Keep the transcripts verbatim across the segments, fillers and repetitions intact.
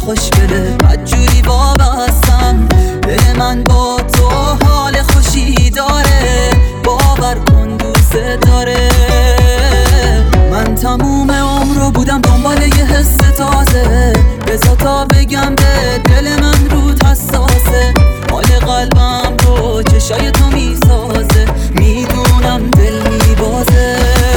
خوشگله بدجوری وابستم، دل من با تو حال خوشی داره، باور کن دوست داره. من تموم عمرو بودم دنبال یه حس تازه، بذار تا بگم به دل من رود حساسه، حال قلبم رو چشای تو میسازه، میدونم دل میبازه.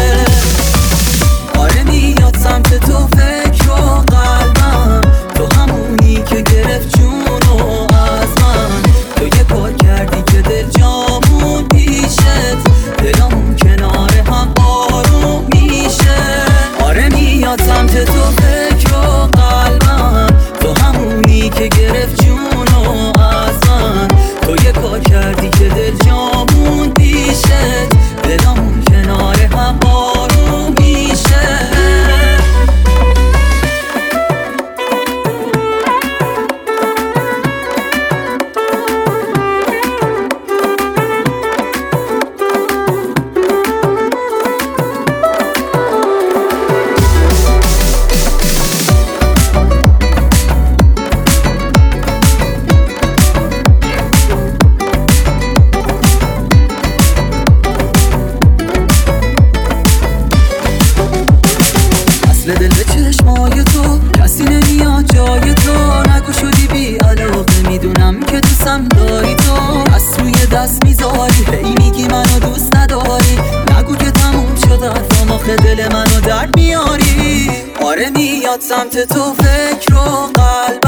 آره میاد سمت تو فکر و قلبم، تو همونی که گرفت جونو از من، تو یه کار کردی که دل جامون پیشت، دلمون کنار هم آروم میشه. آره میاد سمت تو فکر و قلبم، تو همونی که گرفت جونو از من، تو یه کار کردی که دل جامون پیشت، دلمون کنار هم آروم میشه. دل به چشمای تو کسی نمیاد جای تو، نگو شدی بی علاقه، میدونم که دوستم داری تو، از روی دست میذاری هی میگی منو دوست نداری، نگو که تموم شد حرفام، آخه دل منو درد میاری. آره میاد سمت تو فکر و قلب